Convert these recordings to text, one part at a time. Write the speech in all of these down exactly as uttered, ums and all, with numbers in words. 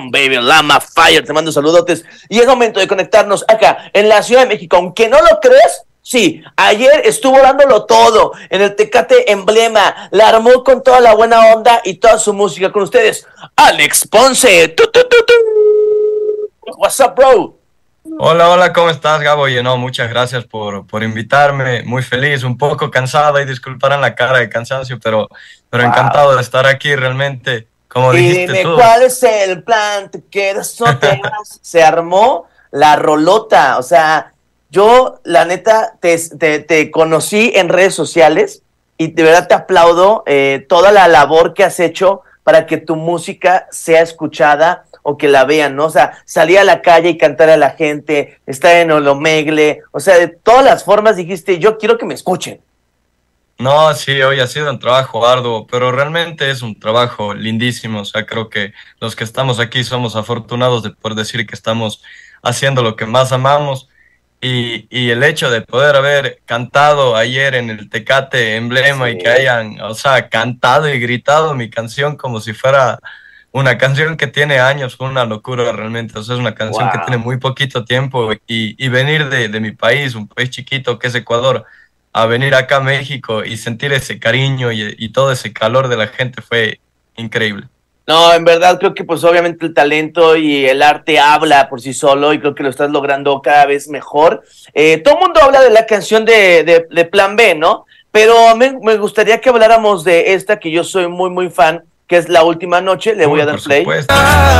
on, baby, Lama Fire, te mando saludotes. Y es momento de conectarnos acá en la Ciudad de México. Aunque no lo crees, sí, ayer estuvo dándolo todo en el Tecate Emblema. La armó con toda la buena onda y toda su música. Con ustedes, Alex Ponce. Tu, tu, tu, tu. What's up, bro? Hola, hola, ¿cómo estás, Gabo? Oye, no, muchas gracias por, por invitarme, muy feliz, un poco cansado y disculparán la cara de cansancio, pero, pero wow. Encantado de estar aquí realmente, como y dijiste dime, tú. ¿cuál es el plan? ¿Te quedas o te vas? Se armó la rolota, o sea, yo, la neta, te, te, te conocí en redes sociales y de verdad te aplaudo eh, toda la labor que has hecho para que tu música sea escuchada o que la vean, ¿no? O sea, salir a la calle y cantar a la gente, estar en Olomegle, o sea, de todas las formas dijiste, yo quiero que me escuchen. No, sí, hoy ha sido un trabajo arduo, pero realmente es un trabajo lindísimo, o sea, creo que los que estamos aquí somos afortunados de poder decir que estamos haciendo lo que más amamos, y, y el hecho de poder haber cantado ayer en el Tecate Emblema, sí, y que hayan, o sea, cantado y gritado mi canción como si fuera una canción que tiene años, fue una locura realmente. O sea, es una canción wow. que tiene muy poquito tiempo y, y venir de, de mi país, un país chiquito que es Ecuador, a venir acá a México y sentir ese cariño y, y todo ese calor de la gente fue increíble. No, en verdad creo que pues obviamente el talento y el arte habla por sí solo y creo que lo estás logrando cada vez mejor. Eh, todo el mundo habla de la canción de, de, de Plan B, ¿no? Pero me, me gustaría que habláramos de esta que yo soy muy, muy fan, que es La Última Noche. Le voy a dar play. Supuesto.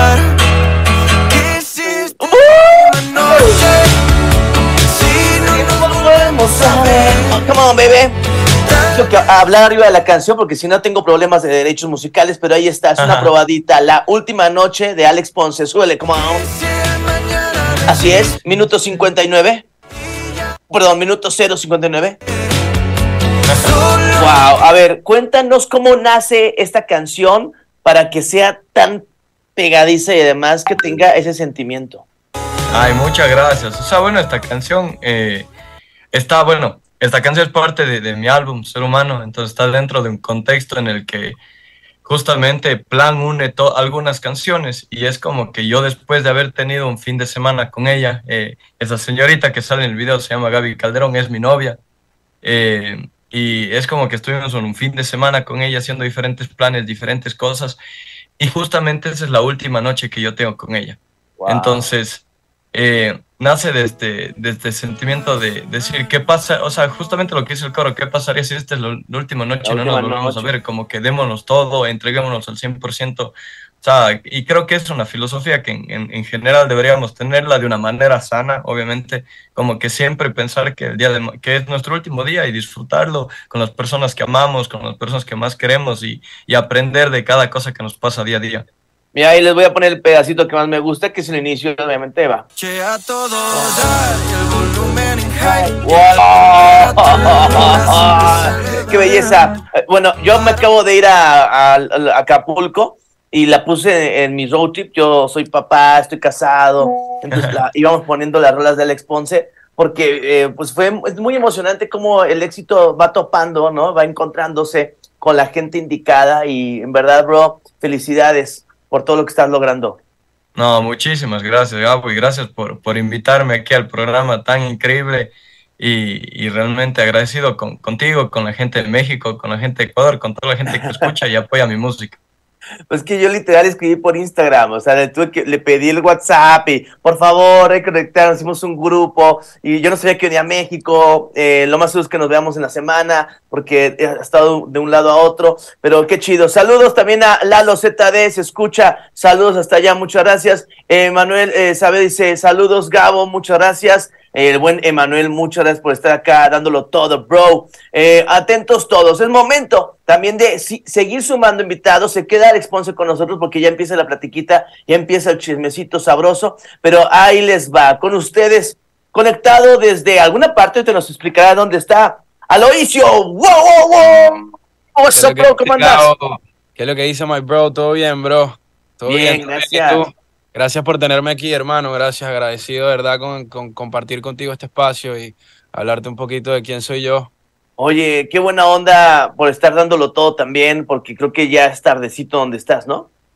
¡Uh! Oh, come on, baby. Tengo que hablar arriba de la canción porque si no tengo problemas de derechos musicales, pero ahí está, es una Ajá. probadita. La Última Noche de Alex Ponce. Súbele, come on. Así es, minuto cincuenta y nueve. Perdón, minuto cero cincuenta y nueve. Wow, a ver, cuéntanos cómo nace esta canción para que sea tan pegadiza y además que tenga ese sentimiento. Ay, muchas gracias. O sea, bueno, esta canción eh, está, bueno, esta canción es parte de, de mi álbum, Ser Humano, entonces está dentro de un contexto en el que justamente Plan une to- algunas canciones y es como que yo después de haber tenido un fin de semana con ella, eh, esa señorita que sale en el video se llama Gaby Calderón, es mi novia, eh, y es como que estuvimos en un fin de semana con ella haciendo diferentes planes, diferentes cosas, y justamente esa es la última noche que yo tengo con ella. Wow. Entonces, eh, nace desde, desde el sentimiento de decir, ¿qué pasa? O sea, justamente lo que dice el coro, ¿qué pasaría si esta es la, la última noche y no nos volvemos noche. a ver? Como que démonos todo, entreguémonos al cien por ciento. O sea, y creo que es una filosofía que en, en, en general deberíamos tenerla de una manera sana, obviamente, como que siempre pensar que el día de, que es nuestro último día y disfrutarlo con las personas que amamos, con las personas que más queremos y, y aprender de cada cosa que nos pasa día a día. Mira, ahí les voy a poner el pedacito que más me gusta, que es el inicio, obviamente, va. A todos, el volumen en high. ¡Wow! ¡Qué belleza! Bueno, yo me acabo de ir a, a, a Acapulco y la puse en mi road trip. Yo soy papá, estoy casado, entonces la, íbamos poniendo las rolas de Alex Ponce, porque eh, pues fue es muy emocionante cómo el éxito va topando, ¿no? Va encontrándose con la gente indicada y en verdad, bro, felicidades por todo lo que estás logrando. No, muchísimas gracias, Gabo, y gracias por, por invitarme aquí al programa tan increíble y, y realmente agradecido con, contigo, con la gente de México, con la gente de Ecuador, con toda la gente que escucha y apoya mi música. Pues que yo literal escribí por Instagram, o sea, le, tuve que, le pedí el WhatsApp y por favor, hay que conectarnos, hicimos un grupo y yo no sabía que venía a México, eh, lo más seguro es que nos veamos en la semana porque he estado de un lado a otro, pero qué chido. Saludos también a Lalo Z D, se escucha, saludos hasta allá, muchas gracias. Eh, Manuel eh, Sabe dice, saludos Gabo, muchas gracias. El buen Emanuel, muchas gracias por estar acá dándolo todo, bro. Eh, atentos todos. Es momento también de si, seguir sumando invitados. Se queda Alex Ponce con nosotros porque ya empieza la platiquita, ya empieza el chismecito sabroso. Pero ahí les va, con ustedes, conectado desde alguna parte, te nos explicará dónde está Aloysiu. ¡Wow, wow, wow! What's up, bro? ¿Cómo andas? ¿Qué es lo que dice, my bro? ¿Todo bien, bro? ¿Todo bien? bien, gracias. ¿Y tú? Gracias por tenerme aquí, hermano. Gracias, agradecido de verdad con, con compartir contigo este espacio y hablarte un poquito de quién soy yo. Oye, qué buena onda por estar dándolo todo también, porque creo que ya es tardecito donde estás, ¿no?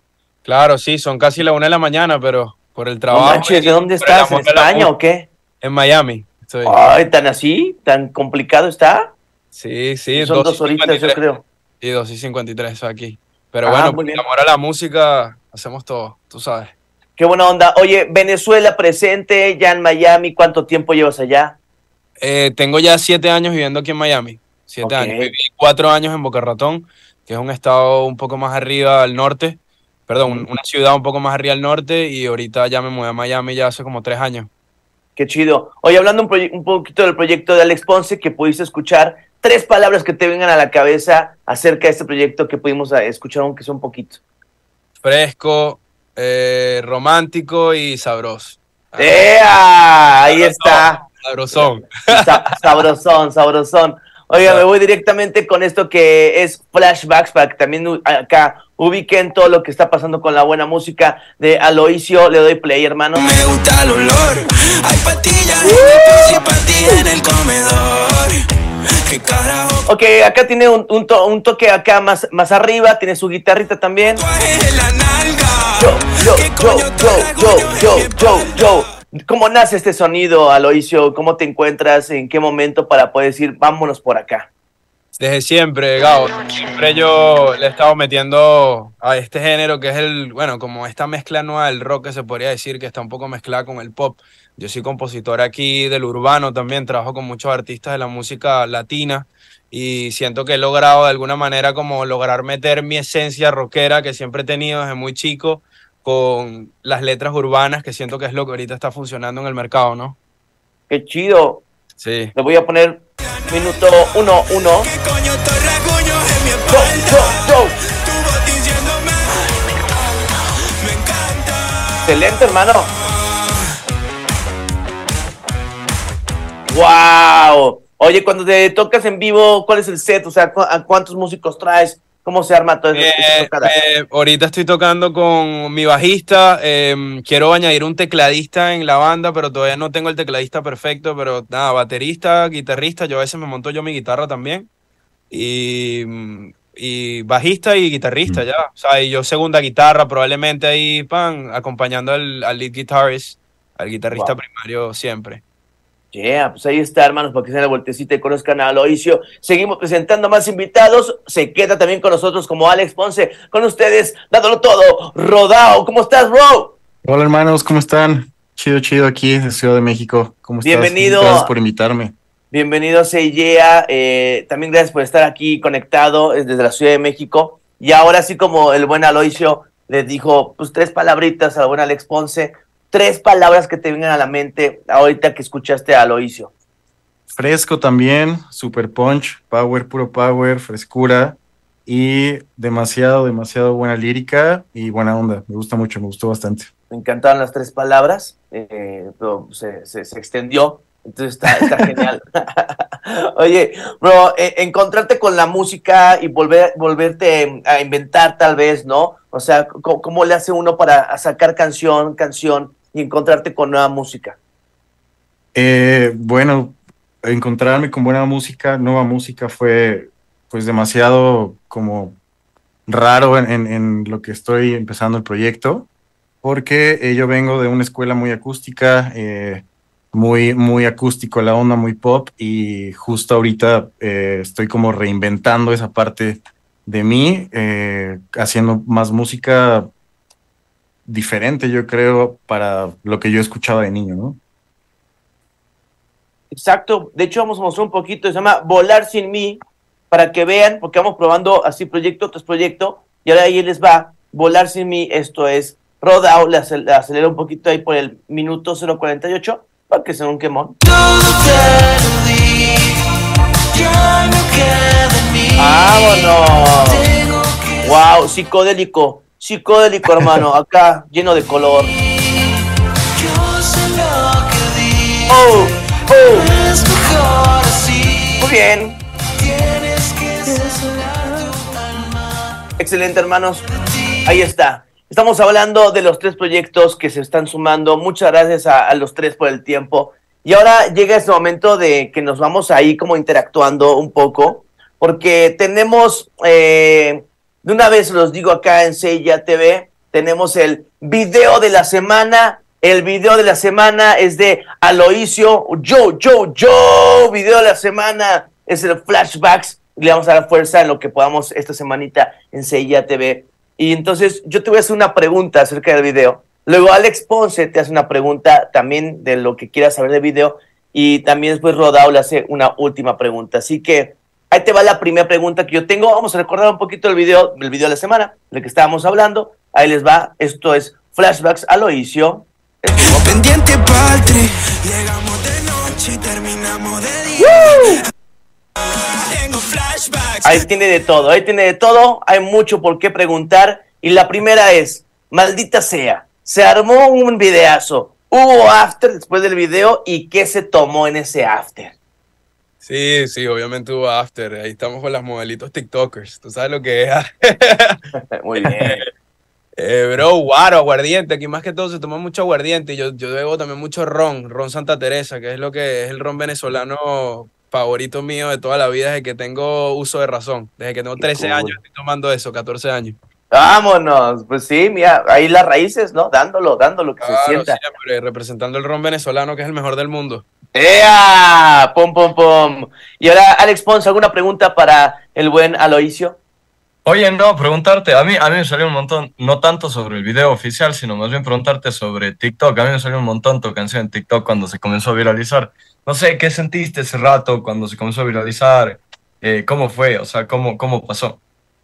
Claro, sí, son casi la una de la mañana, pero por el No trabajo. manches, ¿de dónde por el estás? ¿En amor de la España música. o qué? En Miami. Estoy. Ay, ¿tan así? ¿Tan complicado está? Sí, sí, Son dos horitas, yo creo. Sí, dos y cincuenta y tres aquí. Pero Ah, bueno, muy por bien. amor a la música, hacemos todo, tú sabes. Qué buena onda. Oye, Venezuela presente, ya en Miami, ¿cuánto tiempo llevas allá? Eh, tengo ya siete años viviendo aquí en Miami. Siete Ok. años. Viví cuatro años en Boca Ratón, que es un estado un poco más arriba al norte. Perdón, Ujú. una ciudad un poco más arriba al norte. Y ahorita ya me mudé a Miami ya hace como tres años. Qué chido. Oye, hablando un, proye- un poquito del proyecto de Alex Ponce que pudiste escuchar, tres palabras que te vengan a la cabeza acerca de este proyecto que pudimos eh, escuchar, aunque sea un poquito. Fresco, eh, romántico y sabroso. Ah, ¡Ea! Ahí está. Sabrosón. Sa- sabrosón, sabrosón. Oiga, me voy directamente con esto que es flashbacks para que también u- acá ubiquen todo lo que está pasando con la buena música de Aloycio. Le doy play, hermano. Me gusta el olor. Hay pastillas en el piso y pastillas en el comedor. ¿Qué carajo? Ok, acá tiene un, un, to- un toque acá más, más arriba, tiene su guitarrita también. Tatuajes en la nalga. Yo, yo, ¿Qué yo, coño yo, traigo yo, en yo, el yo, hip yo. ¿Cómo nace este sonido, Aloycio? ¿Cómo te encuentras? ¿En qué momento para poder decir, vámonos por acá? Desde siempre, Gabo. Siempre yo le he estado metiendo a este género que es el, bueno, como esta mezcla nueva del rock que se podría decir que está un poco mezclada con el pop. Yo soy compositor aquí del urbano también, trabajo con muchos artistas de la música latina y siento que he logrado de alguna manera como lograr meter mi esencia rockera que siempre he tenido desde muy chico con las letras urbanas, que siento que es lo que ahorita está funcionando en el mercado, ¿no? Qué chido. Sí. Le voy a poner minuto uno, uno. ¿Qué coño te rasguño en mi Yo, espalda? yo, yo. Tu voz diciéndome, me encanta. Excelente, hermano. ¡Wow! Oye, cuando te tocas en vivo, ¿cuál es el set? O sea, ¿cu- ¿a cuántos músicos traes? ¿Cómo se arma toda esa, esa Eh, tocada? eh, ahorita estoy tocando con mi bajista. eh, quiero añadir un tecladista en la banda, pero todavía no tengo el tecladista perfecto. Pero nada, baterista, guitarrista. Yo a veces me monto yo mi guitarra también. Y, mm, y bajista y guitarrista ya. O sea, y yo segunda guitarra, probablemente ahí, pan, acompañando al, al lead guitarist, al guitarrista Wow. primario siempre. Yeah, pues ahí está, hermanos, para que se den la vueltecita y conozcan a Aloycio. Seguimos presentando más invitados. Se queda también con nosotros como Alex Ponce, con ustedes, dándolo todo. Rodao, ¿cómo estás, bro? Hola hermanos, ¿cómo están? Chido, chido aquí de Ciudad de México. ¿Cómo estás? Bienvenido. Gracias por invitarme. Bienvenido, Seiyea. Eh, también gracias por estar aquí conectado eh, desde la Ciudad de México. Y ahora sí, como el buen Aloycio les dijo, pues tres palabritas al buen Alex Ponce. Tres palabras que te vengan a la mente ahorita que escuchaste a Aloycio. Fresco también, super punch, power, puro power, frescura y demasiado, demasiado buena lírica y buena onda. Me gusta mucho, me gustó bastante. Me encantaron las tres palabras, eh, pero se, se, se extendió, entonces está, está genial. Oye, bro, eh, encontrarte con la música y volver, volverte a inventar tal vez, ¿no? O sea, ¿cómo, cómo le hace uno para sacar canción, canción y encontrarte con nueva música? Eh, bueno, encontrarme con buena música, nueva música fue pues demasiado como raro en, en, en lo que estoy empezando el proyecto, porque eh, yo vengo de una escuela muy acústica, eh, muy, muy acústico la onda, muy pop, y justo ahorita eh, estoy como reinventando esa parte de mí, eh, haciendo más música diferente, yo creo, para lo que yo escuchaba de niño, ¿no? Exacto, de hecho vamos a mostrar un poquito, se llama Volar Sin Mí, para que vean, porque vamos probando así proyecto tras proyecto, y ahora ahí les va, Volar Sin Mí, esto es Rodao, le acel- le acelera un poquito ahí por el minuto cero cuarenta y ocho, para que sea un quemón. Todo te lo di, ya no queda en mí. ¡Vámonos! Tengo que ¡Wow! Psicodélico, psicodélico, hermano, acá lleno de color. yo sé lo que di. ¡Oh! ¡Oh! Es mejor así. Muy bien, Tienes que sanar tu alma. excelente, hermanos. Ahí está. Estamos hablando de los tres proyectos que se están sumando. Muchas gracias a, a los tres por el tiempo. Y ahora llega ese momento de que nos vamos ahí como interactuando un poco, porque tenemos, eh, de una vez los digo acá en Seiyea T V, tenemos el video de la semana. El video de la semana es de Aloycio. Yo, yo, yo. Video de la semana es el Flashbacks. Le vamos a dar fuerza en lo que podamos esta semanita en C I A T V. Y entonces yo te voy a hacer una pregunta acerca del video. Luego Alex Ponce te hace una pregunta también de lo que quieras saber del video. Y también después Rodao le hace una última pregunta. Así que ahí te va la primera pregunta que yo tengo. Vamos a recordar un poquito el video, el video de la semana, del que estábamos hablando. Ahí les va. Esto es Flashbacks Aloycio. Pendiente patri, llegamos de noche y terminamos de día. Tengo flashbacks. Ahí tiene de todo, ahí tiene de todo. Hay mucho por qué preguntar. Y la primera es, maldita sea, se armó un videazo. Hubo after después del video y ¿qué se tomó en ese after? Sí, sí, obviamente hubo after. Ahí estamos con las modelitos TikTokers. Tú sabes lo que es. Muy bien. Eh, bro, guaro, aguardiente. Aquí más que todo se toma mucho aguardiente. Y yo, yo bebo también mucho ron, ron Santa Teresa, que es lo que es el ron venezolano favorito mío de toda la vida desde que tengo uso de razón. Desde que tengo trece cool. años estoy tomando eso, catorce años. Vámonos, pues sí, mira, ahí las raíces, ¿no? Dándolo, dándolo, que Claro, se sienta. siempre representando el ron venezolano, que es el mejor del mundo. ¡Ea! ¡Pum, pum, pum! Y ahora, Alex Pons, ¿alguna pregunta para el buen Aloycio? Oye, no, preguntarte, a mí, a mí me salió un montón, no tanto sobre el video oficial, sino más bien preguntarte sobre TikTok. A mí me salió un montón tu canción en TikTok cuando se comenzó a viralizar. No sé, ¿qué sentiste ese rato cuando se comenzó a viralizar? Eh, ¿cómo fue? O sea, ¿cómo, cómo pasó?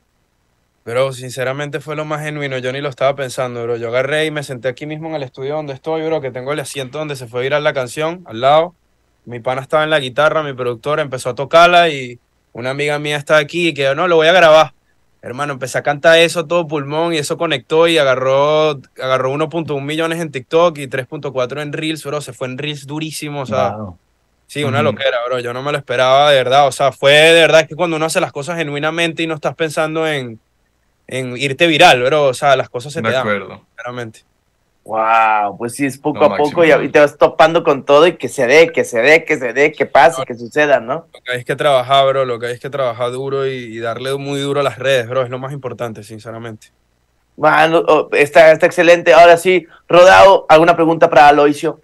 Bro, sinceramente fue lo más genuino, yo ni lo estaba pensando, bro. Yo agarré y me senté aquí mismo en el estudio donde estoy, bro, que tengo el asiento donde se fue a virar la canción, al lado. Mi pana estaba en la guitarra, mi productora empezó a tocarla y una amiga mía está aquí y que no, lo voy a grabar. Hermano, empecé a cantar eso a todo pulmón y eso conectó y agarró, agarró uno punto uno millones en TikTok y tres punto cuatro en Reels, bro. Se fue en Reels durísimo, o sea, Wow. sí, una Ujú. loquera, bro. Yo no me lo esperaba de verdad, o sea, fue de verdad que cuando uno hace las cosas genuinamente y no estás pensando en, en irte viral, bro, o sea, las cosas se De te dan, acuerdo. sinceramente. Wow, pues sí, es poco Lo a poco máximo. y, y te vas topando con todo y que se dé, que se dé, que se dé, que pase, que suceda, ¿no? Lo que hay es que trabajar, bro, lo que hay es que trabajar duro y, y darle muy duro a las redes, bro, es lo más importante, sinceramente. Bueno, oh, está, está excelente. Ahora sí, Rodao, ¿alguna pregunta para Aloycio?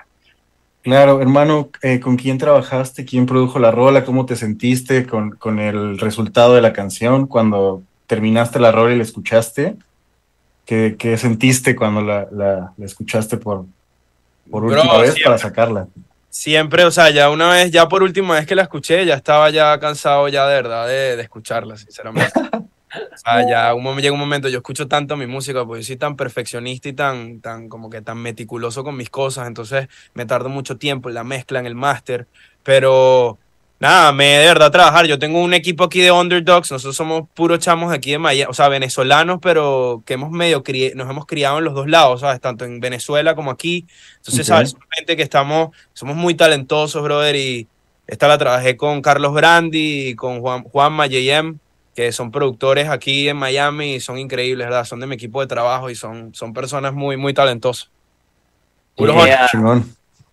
Claro, hermano, eh, ¿con quién trabajaste? ¿Quién produjo la rola? ¿Cómo te sentiste con, con el resultado de la canción cuando terminaste la rola y la escuchaste? ¿Qué, qué sentiste cuando la, la, la escuchaste por, por Bro, última vez siempre. para sacarla? Siempre, o sea, ya una vez, ya por última vez que la escuché, ya estaba ya cansado ya de verdad de, de escucharla, sinceramente. O sea, ya un, mom- llega un momento, yo escucho tanto mi música, porque yo soy tan perfeccionista y tan, tan, como que tan meticuloso con mis cosas, entonces me tardo mucho tiempo en la mezcla, en el máster, pero nada, me de verdad trabajar. Yo tengo un equipo aquí de underdogs, nosotros somos puros chamos aquí de Miami, o sea, venezolanos, pero que hemos medio cri- nos hemos criado en los dos lados, ¿sabes? Tanto en Venezuela como aquí. Entonces, Ok. ¿sabes? Somos gente que estamos, somos muy talentosos, brother, y esta la trabajé con Carlos Brandi y con Juan, Juanma J M, que son productores aquí en Miami y son increíbles, ¿verdad? Son de mi equipo de trabajo y son, son personas muy, muy talentosas. Puros Yeah. honestos. Chingón.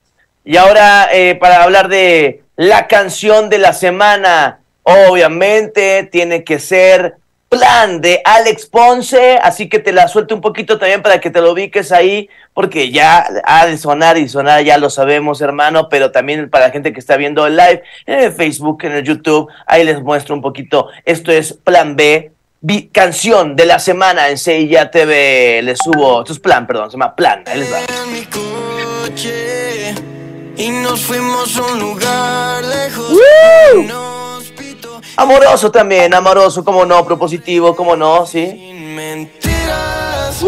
Y ahora, eh, para hablar de la canción de la semana, obviamente tiene que ser Plan de Alex Ponce, así que te la suelto un poquito también para que te lo ubiques ahí, porque ya ha de sonar y sonar, ya lo sabemos, hermano, pero también para la gente que está viendo el live en el Facebook, en el YouTube, ahí les muestro un poquito. Esto es Plan B, vi- canción de la semana en C I A T V. Les subo, esto es Plan, perdón, se llama Plan, ahí les va. En mi coche y nos fuimos a un lugar lejos. Inhóspito, Amoroso también, amoroso, cómo no, propositivo, cómo no, sí. sin mentiras.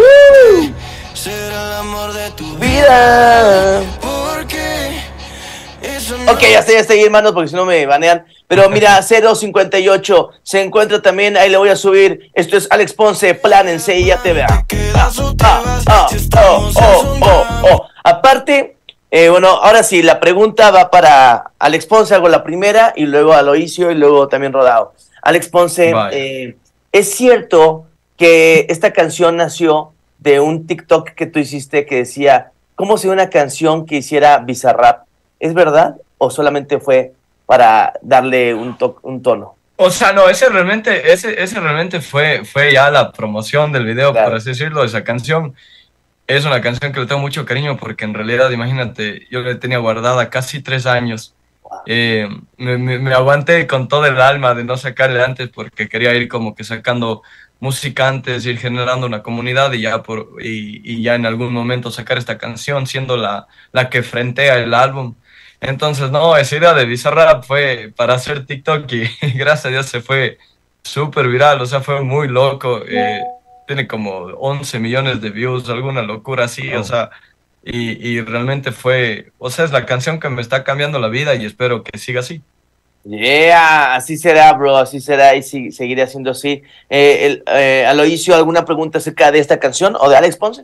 Será el amor de tu vida. Vida. Porque eso no Ok, ya está, ya está ahí, hermanos, porque si no me banean. Pero mira, cero cincuenta y ocho se encuentra también, ahí le voy a subir. Esto es Alex Ponce, Plan en C I A T V. te quedas o te Ah, vas. ah, Si oh, estamos oh, oh, asombrados. oh. Aparte, eh, bueno, ahora sí, la pregunta va para Alex Ponce, hago la primera, y luego Aloycio, y luego también Rodao. Alex Ponce, Vaya. eh, ¿es cierto que esta canción nació de un TikTok que tú hiciste que decía, ¿cómo sería una canción que hiciera Bizarrap? ¿Es verdad o solamente fue para darle un, to- un tono? O sea, no, ese realmente, ese, ese realmente fue, fue ya la promoción del video, Claro. por así decirlo, esa canción. Es una canción que le tengo mucho cariño porque en realidad, imagínate, yo la tenía guardada casi tres años. Eh, me, me- me aguanté con todo el alma de no sacarle antes porque quería ir como que sacando música antes, ir generando una comunidad y ya, por, y, y ya en algún momento sacar esta canción siendo la, la que frentea el álbum. Entonces, no, esa idea de Bizarrap fue para hacer TikTok y, gracias a Dios se fue súper viral, o sea, fue muy loco. Eh, tiene como once millones de views, alguna locura así, o Wow. sea, y, y realmente fue, o sea, es la canción que me está cambiando la vida y espero que siga así. Yeah, así será, bro, así será y si- seguiré haciendo así. Eh, el, eh, Aloysiu, ¿alguna pregunta acerca de esta canción o de Alex Ponce?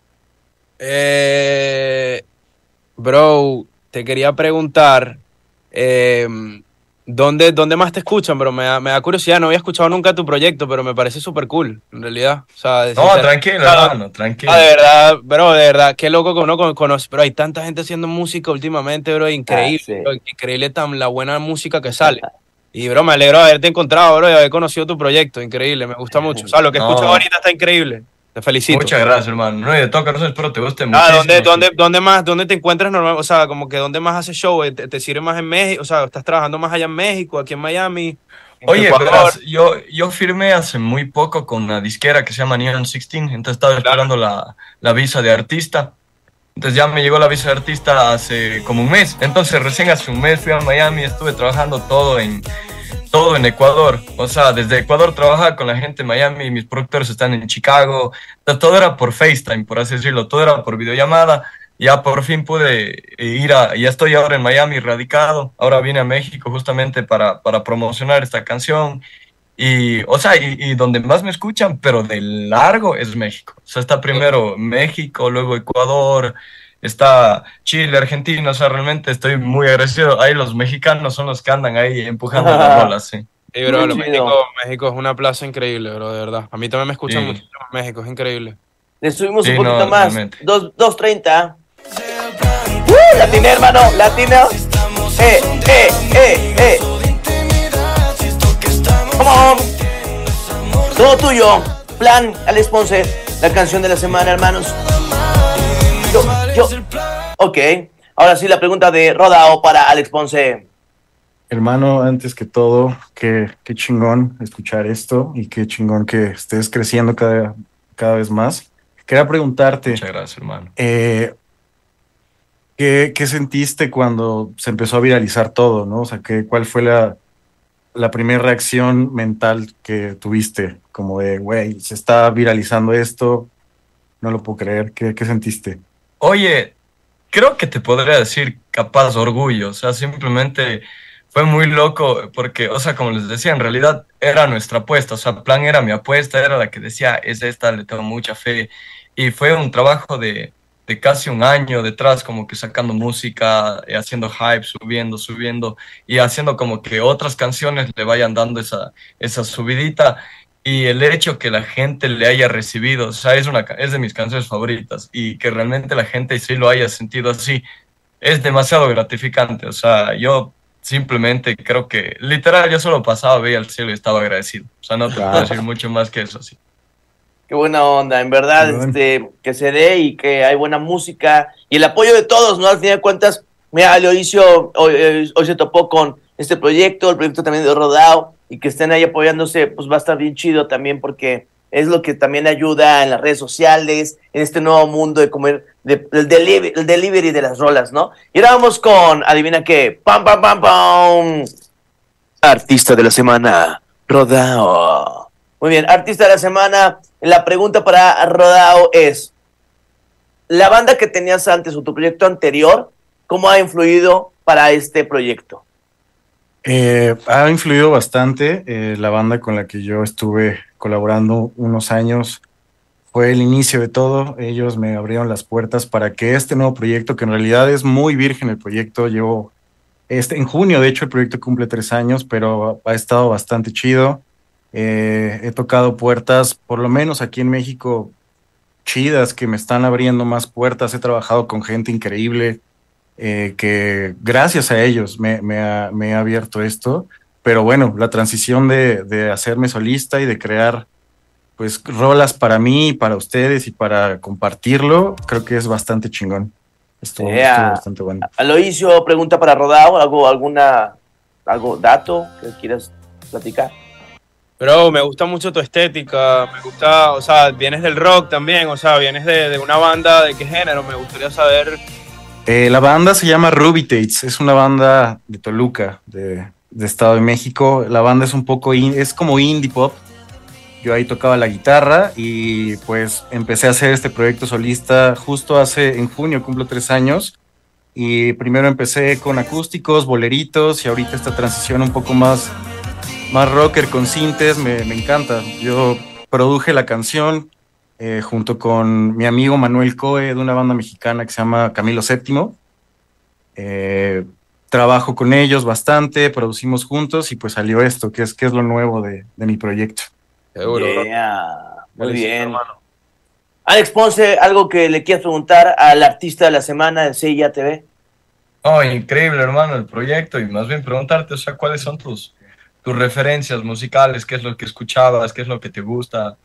Eh, bro, te quería preguntar, eh, ¿dónde, dónde más te escuchan, bro? Me da, me da curiosidad, no había escuchado nunca tu proyecto, pero me parece súper cool, en realidad. O sea, de No, sincer- tranquilo, Claro. hermano, tranquilo. Ah, de verdad, bro, de verdad, qué loco que uno con- conoce, pero hay tanta gente haciendo música últimamente, bro, increíble, Ah, sí. bro, increíble tan la buena música que sale. Y, bro, me alegro de haberte encontrado, bro, y haber conocido tu proyecto, increíble, me gusta mucho. O sea, lo que he No. escuchado ahorita está increíble. Te felicito. Muchas gracias, hermano. No, y de todo corazón espero te guste Ah, muchísimo. ¿dónde, sí. dónde, dónde más, dónde te encuentras normal? O sea, como que dónde más haces show, Eh, ¿te, te sirve más en México? O sea, ¿estás trabajando más allá en México, aquí en Miami, en Oye, Ecuador? verás, yo, yo firmé hace muy poco con una disquera que se llama Neon dieciséis, entonces estaba esperando la, la visa de artista. Entonces ya me llegó la visa de artista hace como un mes. Entonces recién hace un mes fui a Miami, estuve trabajando todo en, todo en Ecuador. O sea, desde Ecuador trabajaba con la gente en Miami, mis productores están en Chicago. Entonces, todo era por FaceTime, por así decirlo, todo era por videollamada. Ya por fin pude ir a, ya estoy ahora en Miami radicado. Ahora vine a México justamente para, para promocionar esta canción. Y, o sea, y, y donde más me escuchan, pero de largo, es México. O sea, está primero México, luego Ecuador, está Chile, Argentina. O sea, realmente estoy muy agradecido. Ahí los mexicanos son los que andan ahí empujando las bolas, sí. Sí, bro, Muy lo chido. México, México es una plaza increíble, bro, de verdad. A mí también me escuchan Sí. muchísimo en México, es increíble. Le subimos Sí, un poquito no, más. realmente. Dos, dos treinta. ¡Uh! Latino, hermano, latino. Eh, eh, eh, eh. Come on. Todo tuyo. Plan, Alex Ponce. La canción de la semana, hermanos. Yo, yo. Ok. Ahora sí, la pregunta de Rodao para Alex Ponce. Hermano, antes que todo, qué, qué chingón escuchar esto y qué chingón que estés creciendo cada, cada vez más. Quería preguntarte, Muchas gracias, hermano. eh, ¿qué, qué sentiste cuando se empezó a viralizar todo, ¿no? O sea, ¿qué, cuál fue la, la primera reacción mental que tuviste? Como de, güey, se está viralizando esto, no lo puedo creer. ¿Qué, qué sentiste? Oye, creo que te podría decir capaz orgullo, o sea, simplemente fue muy loco porque, o sea, como les decía, en realidad era nuestra apuesta, o sea, Plan era mi apuesta, era la que decía, es esta, le tengo mucha fe, y fue un trabajo de, de casi un año detrás, como que sacando música, eh, haciendo hype, subiendo, subiendo, y haciendo como que otras canciones le vayan dando esa, esa subidita. Y el hecho que la gente le haya recibido, o sea, es, una, ca- es de mis canciones favoritas y que realmente la gente sí lo haya sentido así, es demasiado gratificante. O sea, yo simplemente creo que, literal, yo solo pasaba, veía el cielo y estaba agradecido. O sea, no te puedo decir mucho más que eso, sí. Qué buena onda, en verdad, Chingón. este, que se dé y que hay buena música y el apoyo de todos, ¿no? Al final de cuentas, mira, Aloysiu hoy, hoy, hoy se topó con este proyecto, el proyecto también de Rodao, y que estén ahí apoyándose, pues va a estar bien chido también porque es lo que también ayuda en las redes sociales, en este nuevo mundo de comer, de, del delivery, el delivery de las rolas, ¿no? Y ahora vamos con, adivina qué, pam, pam, pam, pam, artista de la semana, Rodao. Muy bien, artista de la semana, la pregunta para Rodao es, la banda que tenías antes o tu proyecto anterior, ¿cómo ha influido para este proyecto? Eh, ha influido bastante. Eh, la banda con la que yo estuve colaborando unos años fue el inicio de todo. Ellos me abrieron las puertas para que este nuevo proyecto, que en realidad es muy virgen el proyecto, llevo este, en junio, de hecho, el proyecto cumple tres años, pero ha estado bastante chido. Eh, he tocado puertas, por lo menos aquí en México, chidas, que me están abriendo más puertas. He trabajado con gente increíble, eh, que gracias a ellos me, me, ha, me ha abierto esto. pero bueno, la transición de, de hacerme solista y de crear pues rolas para mí, para ustedes y para compartirlo, creo que es bastante chingón. Estuvo, Yeah. estuvo bastante bueno. Aloisio, pregunta para Rodao, algo, alguna, algo, dato que quieras platicar. Bro, me gusta mucho tu estética, me gusta, o sea, vienes del rock también, o sea, vienes de, de una banda, ¿de qué género? Me gustaría saber. Eh, la banda se llama Rubitates, es una banda de Toluca, de, de Estado de México. La banda es un poco, in, es como indie pop. Yo ahí tocaba la guitarra y pues empecé a hacer este proyecto solista justo hace, en junio cumplo tres años. Y primero empecé con acústicos, boleritos y ahorita esta transición un poco más, más rocker con sintes, me, me encanta. Yo produje la canción eh, junto con mi amigo Manuel Coe de una banda mexicana que se llama Camilo Séptimo. Eh, trabajo con ellos bastante, producimos juntos y pues salió esto, que es, que es lo nuevo de, de mi proyecto. Seguro, bro. Yeah. Muy Buenísimo, bien. hermano. Alex Ponce, algo que le quieras preguntar al artista de la semana de C I A T V. Oh, increíble, hermano, el proyecto. Y más bien preguntarte, o sea, ¿cuáles son tus, tus referencias musicales? ¿Qué es lo que escuchabas? ¿Qué es lo que te gusta?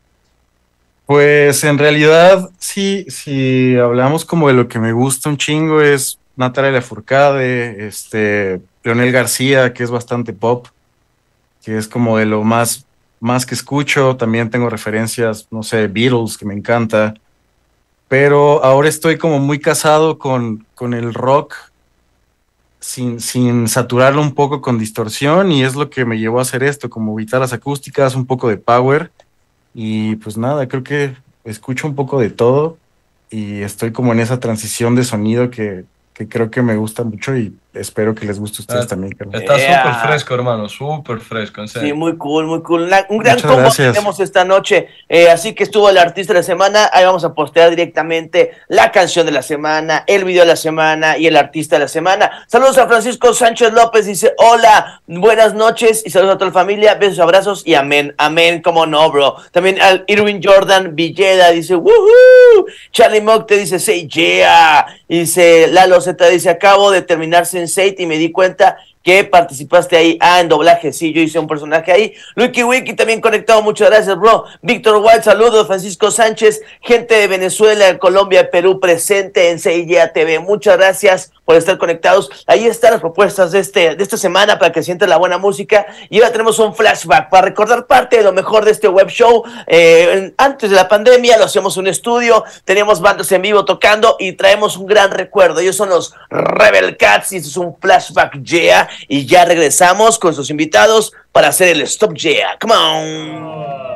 Pues en realidad, sí, si hablamos como de lo que me gusta un chingo es Natalia Lafourcade, este, Leonel García, que es bastante pop, que es como de lo más, más que escucho. También tengo referencias, no sé, Beatles, que me encanta. Pero ahora estoy como muy casado con, con el rock, sin, sin saturarlo un poco con distorsión, y es lo que me llevó a hacer esto, como guitarras acústicas, un poco de power. Y pues nada, creo que escucho un poco de todo y estoy como en esa transición de sonido que, que creo que me gusta mucho y espero que les guste a ustedes Ah, también, carnal. Está Yeah. súper fresco, hermano, súper fresco, en serio. Sí, muy cool, muy cool. Una- un gran Muchas combo gracias. tenemos esta noche. Eh, así que estuvo el artista de la semana. Ahí vamos a postear directamente la canción de la semana, el video de la semana y el artista de la semana. Saludos a Francisco Sánchez López. Dice, hola, buenas noches y saludos a toda la familia. Besos, abrazos y amén. Amén, como no, bro. También al Irwin Jordan Villeda. Dice, woohoo. Charlie Mock te dice, say yeah. Y dice, Lalo Z dice, acabo de terminar sense eight y me di cuenta que participaste ahí. Ah, en doblaje, sí, yo hice un personaje ahí. Luiki Wiki también conectado, muchas gracias, bro. Víctor White, saludos. Francisco Sánchez, gente de Venezuela, Colombia, Perú, presente en C I A T V. Muchas gracias por estar conectados. Ahí están las propuestas de, este, de esta semana para que sientan la buena música. Y ahora tenemos un flashback para recordar parte de lo mejor de este web show. Eh, antes de la pandemia lo hacíamos en un estudio, teníamos bandas en vivo tocando y traemos un gran recuerdo. Ellos son los Rebel Cats y esto es un flashback, yeah. Y ya regresamos con sus invitados para hacer el Stop Yeah. Come on.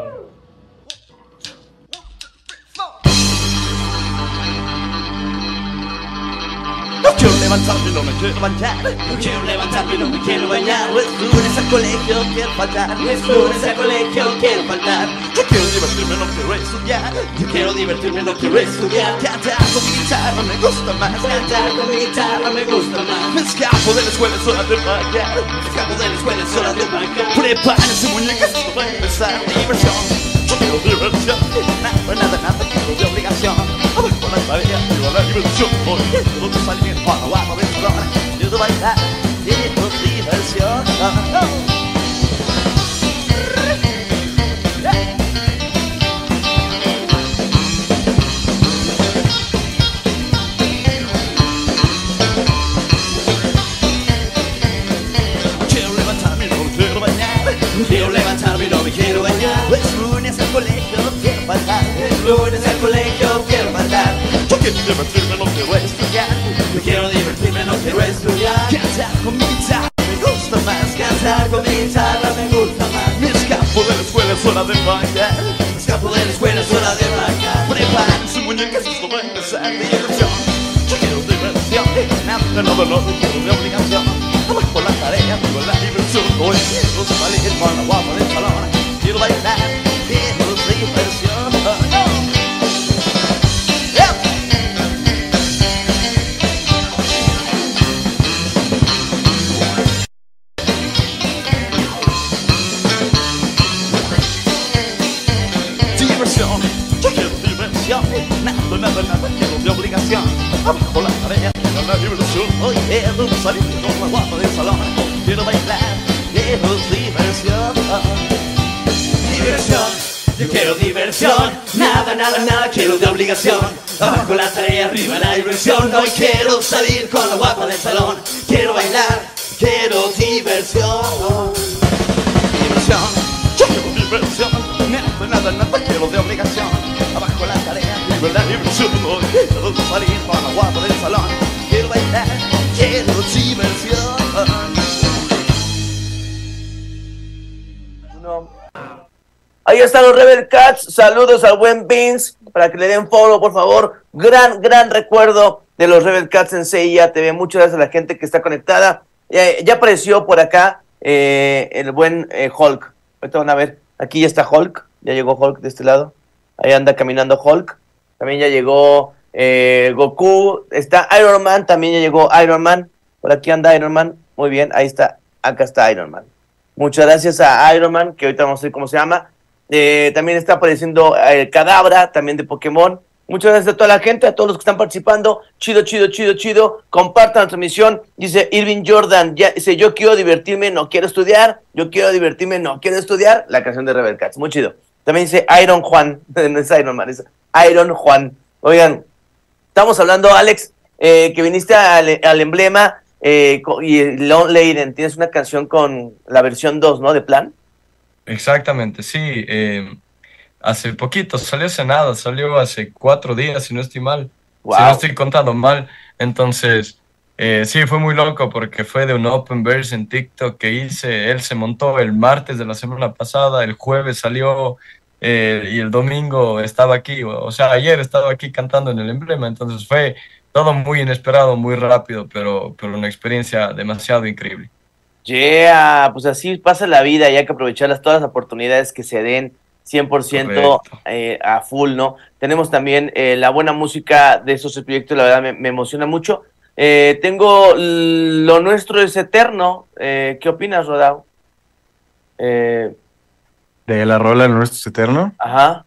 No quiero levantarme, no me quiero bañar. No quiero levantarme, no me quiero bañar. Es lunes al colegio, quiero faltar. Es lunes al colegio, quiero faltar. Yo quiero divertirme, no quiero estudiar. Yo quiero divertirme, no quiero estudiar. Cantar con mi guitarra me gusta más. Cantar con mi guitarra me gusta más. Me escapo de la escuela, es hora de pagar. Me escapo de la escuela, es hora de pagar. Prepárense, muñecas, esto va a empezar. Diversión. Yo quiero diversión. Nada, nada, nada, quiero de obligación. Abajo la tarea, viva la diversión. Hoy quiero de salir para abajo del salón. Quiero bailar, quiero diversión. Oh, oh. Quiero levantarme, no me quiero bañar. Quiero levantarme, no me quiero bañar. Es lunes al colegio, quiero faltar. Es lunes al colegio, quiero faltar. Yo quiero divertirme, no quiero estudiar. Yo quiero divertirme, no quiero estudiar. Cantar con mi guitarra me gusta más. Cantar con mi guitarra me gusta más. Me escapo de la escuela, es hora de bailar. Me escapo de la escuela, es hora de bailar. Prepárense, muñecas, esto va a empezar. Diversión. Yo quiero diversión. Nada, nada, no quiero de obligación. Abajo la tarea, vivo la diversión. Hoy quiero salir con la guapa del salón. Quiero bailar, quiero diversión. Oh, oh. Yeah. Diversión, yo quiero diversión. Nada, nada, nada, quiero de obligación. Abajo la tarea, quiero la diversión. Hoy quiero salir con la guapa del salón. Quiero bailar, quiero quiero diversión. Diversión, yo quiero diversión. Nada, nada, nada quiero de obligación. Abajo la tarea, arriba la diversión. Hoy quiero salir con la guapa del salón. Quiero bailar, quiero diversión. Diversión, yo quiero diversión. Nada, nada, nada quiero de obligación. Abajo la tarea, arriba la diversión. Hoy quiero salir con la guapa del salón. Quiero bailar, quiero diversión. No. Ahí están los Rebel Cats. Saludos al buen Vince para que le den follow, por favor. Gran, gran recuerdo de los Rebel Cats en C I A T V. Muchas gracias a la gente que está conectada. Ya, ya apareció por acá eh, el buen eh, Hulk. Ahorita van a ver. Aquí ya está Hulk. Ya llegó Hulk de este lado. Ahí anda caminando Hulk. También ya llegó eh, Goku. Está Iron Man. También ya llegó Iron Man. Por aquí anda Iron Man. Muy bien. Ahí está. Acá está Iron Man. Muchas gracias a Iron Man, que ahorita vamos a ver cómo se llama. Eh, también está apareciendo el Cadabra, también de Pokémon. Muchas gracias a toda la gente, a todos los que están participando. Chido, chido, chido, chido. Compartan la transmisión. Dice Irving Jordan, ya, dice, yo quiero divertirme, no quiero estudiar. Yo quiero divertirme, no quiero estudiar. La canción de Rebel Cats, muy chido. También dice Iron Juan, no es Iron Man, es Iron Juan. Oigan, estamos hablando, Alex, eh, que viniste al, al emblema eh, y Lon Leiden, tienes una canción con la versión dos, ¿no? De Plan. Exactamente, sí. Eh, hace poquito, salió hace nada, salió hace cuatro días, si no estoy mal. Wow. Si no estoy contando mal. Entonces, eh, sí, fue muy loco porque fue de un open verse en TikTok que hice. Él se montó el martes de la semana pasada, el jueves salió eh, y el domingo estaba aquí. O, o sea, ayer estaba aquí cantando en el emblema. Entonces fue todo muy inesperado, muy rápido, pero, pero una experiencia demasiado increíble. Yeah, pues así pasa la vida y hay que aprovechar las, todas las oportunidades que se den cien por ciento eh, a full, ¿no? Tenemos también eh, la buena música de esos proyectos, la verdad me, me emociona mucho. Eh, tengo Lo Nuestro es Eterno. Eh, ¿Qué opinas, Rodao? Eh, De la rola Lo Nuestro es Eterno. ajá.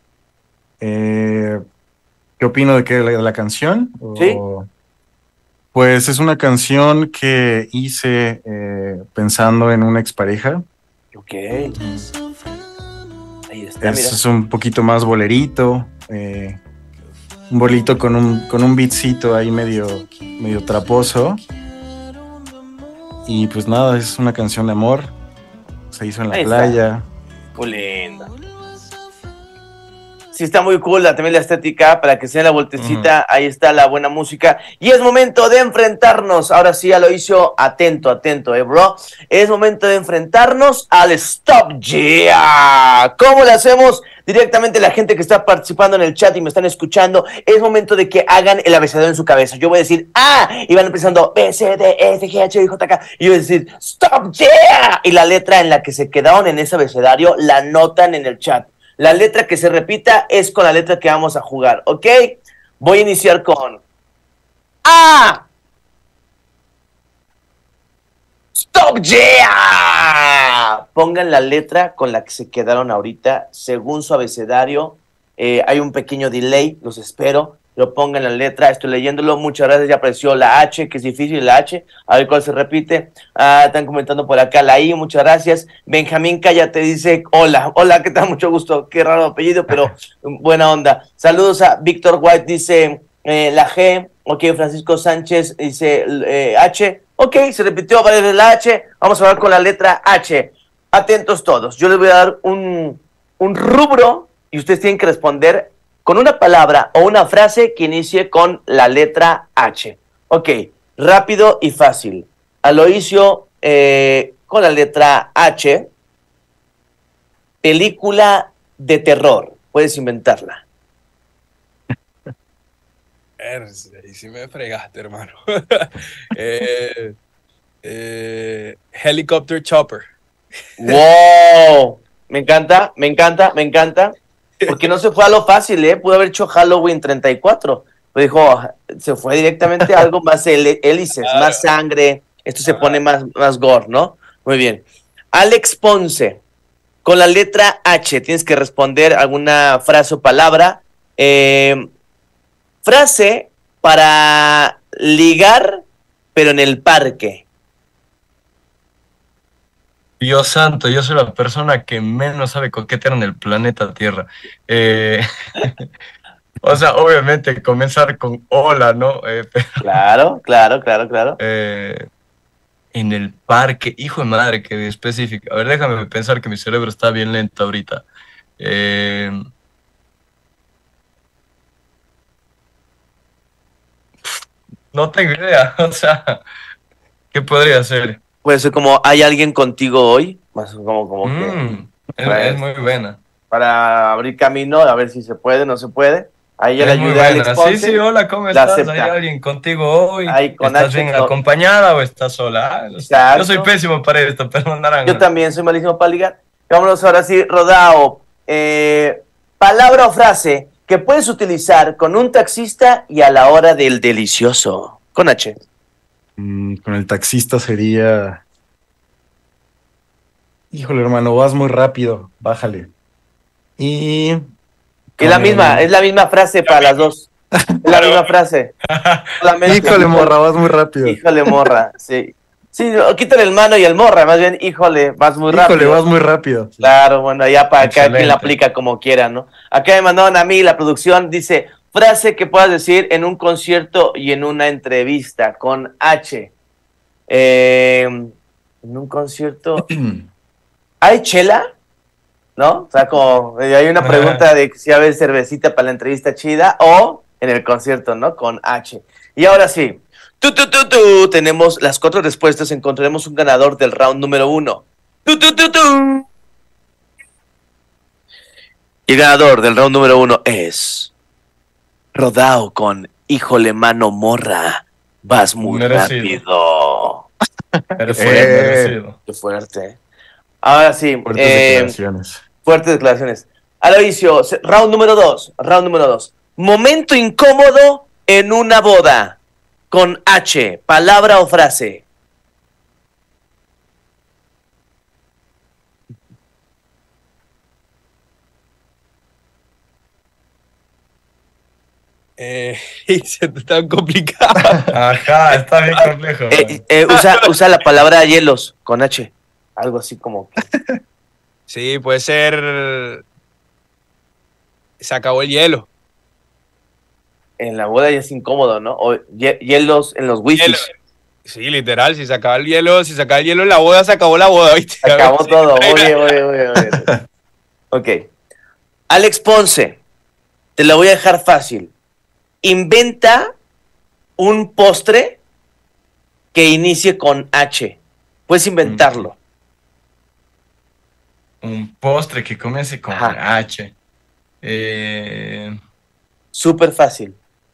Eh, ¿Qué opino de, qué, de la canción? Sí. O... Pues es una canción que hice eh, pensando en una expareja. Ok. Ahí está, Es, mira. es un poquito más bolerito. Eh, un bolito con un, con un beatcito ahí medio, medio traposo. Y pues nada, es una canción de amor. Se hizo en la Ahí está. playa. Muy linda. Sí, está muy cool la, también la estética, para que sea la vueltecita, uh-huh. Ahí está la buena música, y es momento de enfrentarnos, ahora sí ya lo hizo, atento, atento, eh, bro, es momento de enfrentarnos al Stop Yeah. ¿Cómo lo hacemos? Directamente la gente que está participando en el chat y me están escuchando, es momento de que hagan el abecedario en su cabeza. Yo voy a decir A, y van empezando B, C, D, E, F, G, H, I, J, K, y yo voy a decir Stop Yeah, y la letra en la que se quedaron en ese abecedario la anotan en el chat. La letra que se repita es con la letra que vamos a jugar, ¿ok? Voy a iniciar con A. ¡Stop Yeah! Pongan la letra con la que se quedaron ahorita, según su abecedario. Eh, hay un pequeño delay, los espero. Pero pongan la letra, estoy leyéndolo. Muchas gracias, ya apareció la H, que es difícil la H. A ver cuál se repite. Ah, están comentando por acá la I, muchas gracias. Benjamín Cállate dice, hola, hola, ¿qué tal? Mucho gusto. Qué raro apellido, pero buena onda. Saludos a Víctor White, dice eh, la G. Ok, Francisco Sánchez dice eh, H. Ok, se repitió varias veces la H. Vamos a hablar con la letra H. Atentos todos. Yo les voy a dar un, un rubro y ustedes tienen que responder con una palabra o una frase que inicie con la letra H. Ok, rápido y fácil. Aloisio, eh, con la letra H, película de terror. Puedes inventarla. Y si me fregaste, hermano. eh, eh, Helicopter Chopper. ¡Wow! Me encanta, me encanta, me encanta. Porque no se fue a lo fácil, ¿eh? Pudo haber hecho Halloween treinta y cuatro. Pero dijo, se fue directamente a algo más hel- hélices, claro. Más sangre. Esto se pone más, más gore, ¿no? Muy bien. Alex Ponce, con la letra H, tienes que responder alguna frase o palabra. Eh, frase para ligar, pero en el parque. Dios santo, yo soy la persona que menos sabe coquetear en el planeta Tierra. Eh, o sea, obviamente comenzar con hola, ¿no? Eh, pero, Claro, claro, claro, claro. eh, en el parque, hijo de madre, que específico. A ver, déjame pensar que mi cerebro está bien lento ahorita. Eh, no tengo idea, o sea, ¿qué podría ser? Puede ser como, ¿hay alguien contigo hoy? Más como, como que Mm, es, Pues, es muy buena. para abrir camino, a ver si se puede, no se puede. Ahí ya le Es muy ayudé a Alex buena. Sí, Ponce. sí, hola, ¿cómo La estás? ¿Hay acepta. alguien contigo hoy? Ahí con ¿Estás H, bien no. acompañada o estás sola? Ah, no sé. Yo soy Exacto. pésimo para esto, pero naranja. Yo también soy malísimo para ligar. Vámonos ahora sí, Rodao. Eh, palabra o frase que puedes utilizar con un taxista y a la hora del delicioso. Con H. Mm, con el taxista sería. Híjole, hermano, vas muy rápido, bájale. Y. Es con la el- misma, es la misma frase para las dos. Es la misma frase. Solamente- Híjole, morra, vas muy rápido. Híjole, morra, sí. Sí, no, quítale el mano y el morra, más bien, híjole, vas muy Híjole, rápido. vas muy rápido. Claro, bueno, ya para acá quien Excelente. la aplica como quiera, ¿no? Acá me mandaron a mí la producción, dice, frase que puedas decir en un concierto y en una entrevista, con H. Eh, en un concierto, ¿hay chela? ¿No? O sea, como eh, hay una pregunta de si va a haber cervecita para la entrevista chida o en el concierto, ¿no? Con H. Y ahora sí, tú, tú, tú, tú, tenemos las cuatro respuestas, encontraremos un ganador del round número uno. Tú, tú, tú, tú. Y el ganador del round número uno es Rodao con Híjole mano morra, vas muy Merecido. rápido. Perfecto, Eh. merecido. Qué fuerte. Ahora sí, Fuertes eh, declaraciones. fuertes declaraciones. Aloisio, se- round número dos, round número dos. Momento incómodo en una boda. Con H, palabra o frase. Eh, se te tan complicado. Ajá, está bien complejo. Eh, eh, usa, usa la palabra hielos con H. Algo así como que Sí, puede ser. Se acabó el hielo. en la boda ya es incómodo, ¿no? O hie- hielos en los whiskies. Hielo. Sí, literal, si se acaba el hielo, si se acaba el hielo en la boda, se acabó la boda, ¿viste? Se acabó Sí, todo. trae Muy la- bien, muy bien, muy bien, muy bien. Ok. Alex Ponce, te la voy a dejar fácil. Inventa un postre que inicie con H. Puedes inventarlo. Un postre que comience con Ajá. H. Eh, Súper fácil.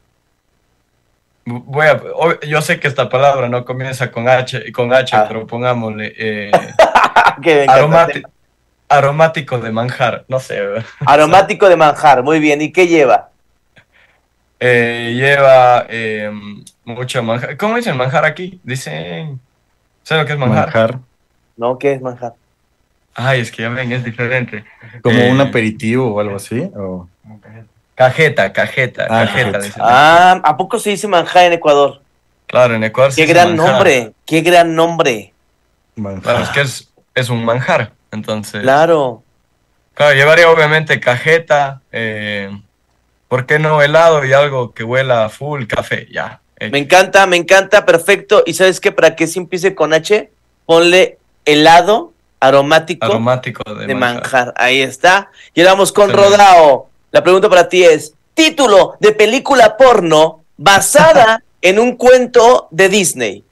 voy a, o- yo sé que esta palabra no comienza con H, con H, Ah. pero pongámosle eh, Que me encanta el aromati- tema. aromático de manjar, no sé. ¿verdad? Aromático de manjar. Muy bien. ¿Y qué lleva? Eh, lleva eh, mucho manjar. ¿Cómo dicen manjar aquí? Dicen. ¿Sabes lo que es manjar? Manjar. ¿No? ¿Qué es manjar? Ay, es que ya ven, es diferente. Como Eh, un aperitivo o algo así. o- Cajeta, cajeta, Ah, cajeta. cajeta. dicen. Ah, ¿a poco se dice manjar en Ecuador? Claro, en Ecuador Qué sí se gran manjar. nombre. Qué gran nombre. manjar. Claro, es que es, es un manjar. Entonces, Claro. claro, llevaría obviamente cajeta. Eh, ¿por qué no helado y algo que huela a full café? Ya. hecho. Me encanta, me encanta, perfecto. ¿Y sabes qué? Para que se empiece con H, ponle helado aromático, Aromático de, de manjar. manjar. Ahí está. Y ahora vamos con Excelente. Rodao. La pregunta para ti es, título de película porno basada en un cuento de Disney.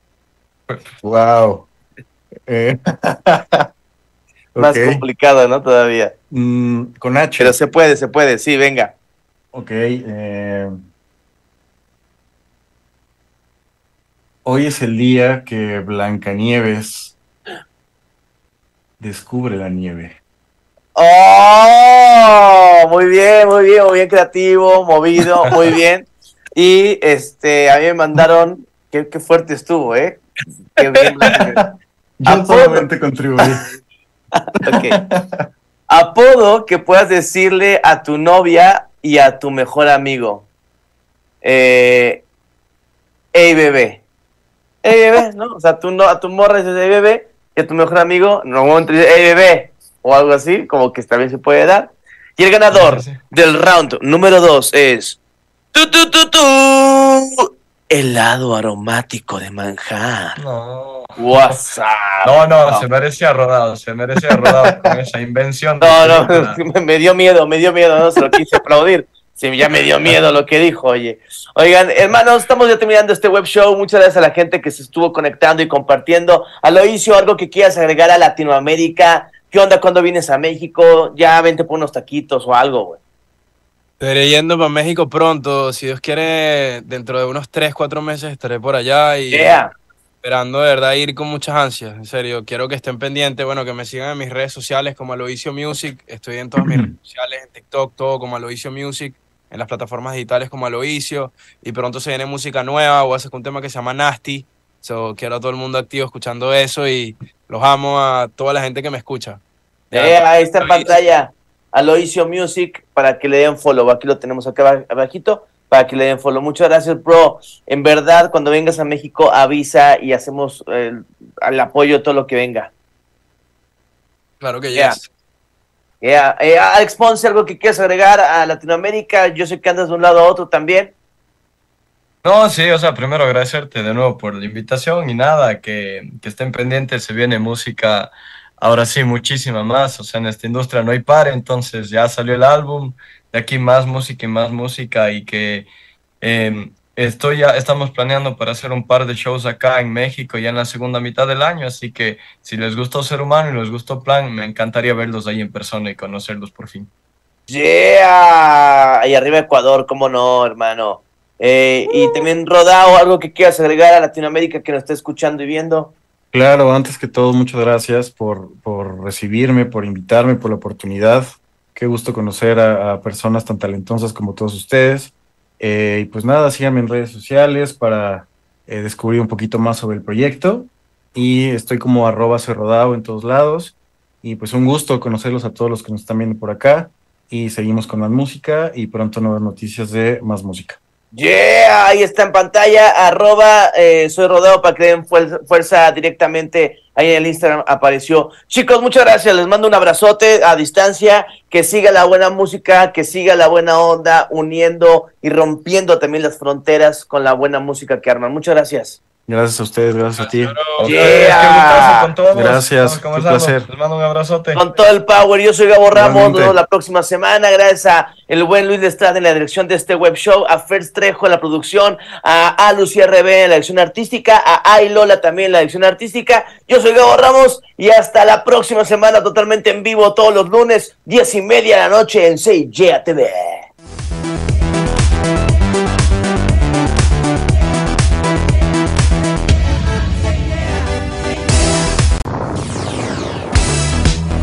Wow. Eh, Más ok. complicado, ¿no? Todavía. Mm, con H. Pero se puede, se puede. Sí, venga. Ok. eh, Hoy es el día que Blancanieves descubre la nieve. ¡Oh! Muy bien, muy bien, muy bien creativo, movido, muy bien. Y este, a mí me mandaron, qué, qué fuerte estuvo, ¿eh? Qué bien. Yo Apodo. solamente contribuí. Ok. Apodo que puedas decirle a tu novia y a tu mejor amigo. Eh, Ey, bebé. Ey, bebé, ¿no? O sea, tú no, a tu morra dices, ey, bebé. y a tu mejor amigo, en algún momento dice, hey, bebé, o algo así, como que también se puede dar. Y el ganador Sí, sí, sí. del round número dos es... Tu, tu, tu, tu, helado aromático de manjar. No. WhatsApp. No, no, se merecía rodado, se merecía rodado con esa invención. de No, no, película. me dio miedo, me dio miedo, no se lo quise aplaudir. Sí, ya me dio miedo lo que dijo, oye. Oigan, hermanos, estamos ya terminando este web show. Muchas gracias a la gente que se estuvo conectando y compartiendo. Aloysiu, algo que quieras agregar a Latinoamérica. ¿Qué onda cuando vienes a México? Ya vente por unos taquitos o algo, güey. Estaré yendo para México pronto. Si Dios quiere, dentro de unos tres, cuatro meses estaré por allá y Yeah. esperando de verdad ir con muchas ansias. En serio, quiero que estén pendientes. Bueno, que me sigan en mis redes sociales como Aloysiu Music. Estoy en todas mis redes sociales, en TikTok, todo como Aloysiu Music. En las plataformas digitales como Aloysiu. Y pronto se viene música nueva. Voy a hacer un tema que se llama Nasty. So, quiero a todo el mundo activo escuchando eso y los amo a toda la gente que me escucha. Eh, ahí está en pantalla Aloysiu Music para que le den follow. Aquí lo tenemos acá abajito para que le den follow. Muchas gracias, bro. En verdad, cuando vengas a México, avisa y hacemos eh, el apoyo de todo lo que venga. Claro que Yeah. yes. Yeah. Eh, Alex Ponce, ¿algo que quieras agregar a Latinoamérica? Yo sé que andas de un lado a otro también. No, sí, o sea, primero agradecerte de nuevo por la invitación y nada, que, que estén pendientes, se viene música, ahora sí, muchísima más, o sea, en esta industria no hay par, entonces ya salió el álbum, de aquí más música y más música y que eh, estoy ya, estamos planeando para hacer un par de shows acá en México ya en la segunda mitad del año, así que si les gustó Ser Humano y les gustó Plan, me encantaría verlos ahí en persona y conocerlos por fin. Yeah. Ahí arriba Ecuador, cómo no, hermano. Eh, y también Rodao, algo que quieras agregar a Latinoamérica que nos esté escuchando y viendo. Claro, antes que todo, muchas gracias por, por recibirme, por invitarme, por la oportunidad. Qué gusto conocer a, a personas tan talentosas como todos ustedes. Eh, y pues nada, síganme en redes sociales para eh, descubrir un poquito más sobre el proyecto. Y estoy como arroba cerrodao en todos lados. Y pues un gusto conocerlos a todos los que nos están viendo por acá. Y seguimos con más música y pronto nuevas noticias de más música. Yeah, ahí está en pantalla, arroba eh, soy Rodeo para que den fuerza, fuerza directamente, ahí en el Instagram apareció. Chicos, muchas gracias, les mando un abrazote a distancia, que siga la buena música, que siga la buena onda, uniendo y rompiendo también las fronteras con la buena música que arman. Muchas gracias. Gracias a ustedes, gracias a ti. A ustedes, Yeah. qué gustazo con todos. Gracias, Estamos qué conversando. placer. Les mando un abrazote. Con todo el power, yo soy Gabo Ramos, nos Igualmente. vemos la próxima semana, gracias a el buen Luis Lestrada en la dirección de este web show, a Fer Trejo en la producción, a, a Lucía R B en la dirección artística, a Ay Lola también en la dirección artística. Yo soy Gabo Ramos y hasta la próxima semana totalmente en vivo todos los lunes, diez y media de la noche en seis Yeah T V.